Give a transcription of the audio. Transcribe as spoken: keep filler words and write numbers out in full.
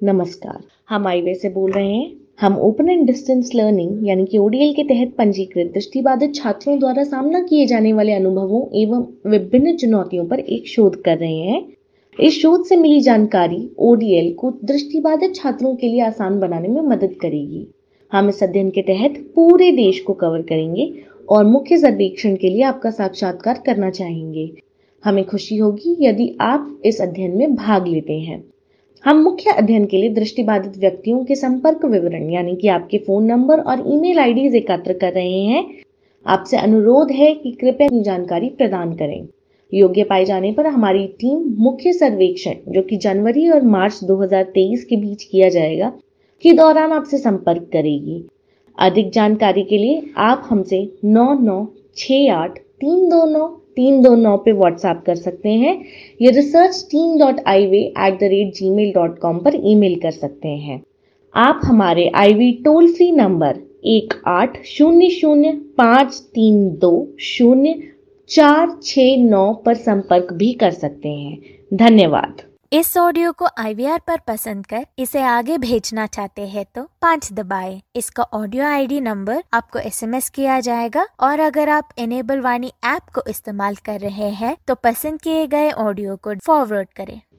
नमस्कार, हम आईवे से बोल रहे हैं। हम ओपन एंड डिस्टेंस लर्निंग यानी कि ओडीएल के तहत पंजीकृत दृष्टिबाधित छात्रों द्वारा सामना किए जाने वाले अनुभवों एवं विभिन्न चुनौतियों पर एक शोध कर रहे हैं। इस शोध से मिली जानकारी ओडीएल को दृष्टिबाधित छात्रों के लिए आसान बनाने में मदद करेगी। हम इस अध्ययन के तहत पूरे देश को कवर करेंगे और मुख्य सर्वेक्षण के लिए आपका साक्षात्कार करना चाहेंगे। हमें खुशी होगी यदि आप इस अध्ययन में भाग लेते हैं। हम मुख्य अध्ययन के लिए दृष्टिबाधित व्यक्तियों के संपर्क विवरण यानी कि आपके फोन नंबर और ईमेल आईडीज एकत्र कर रहे हैं। आपसे अनुरोध है कि कृपया अपनी जानकारी प्रदान करें। योग्य पाए जाने पर हमारी टीम मुख्य सर्वेक्षण जो कि जनवरी और मार्च दो हज़ार तेईस के बीच किया जाएगा के दौरान आपसे संपर्क करेगी। अधिक जानकारी के लिए आप हमसे नौ नौ छः आठ तीन दो नौ तीन दो नौ पे व्हाट्सएप कर सकते हैं या research team dot ivey at the rate Gmail dot com पर ईमेल कर सकते हैं। आप हमारे आईवी टोल फ्री नंबर एक आठ शून्य शून्य पाँच तीन दो शून्य चार छः नौ पर संपर्क भी कर सकते हैं। धन्यवाद। इस ऑडियो को आईवीआर पर पसंद कर इसे आगे भेजना चाहते हैं तो पाँच दबाएं। इसका ऑडियो आईडी नंबर आपको एसएमएस किया जाएगा और अगर आप इनेबल वाणी ऐप को इस्तेमाल कर रहे हैं तो पसंद किए गए ऑडियो को फॉरवर्ड करें।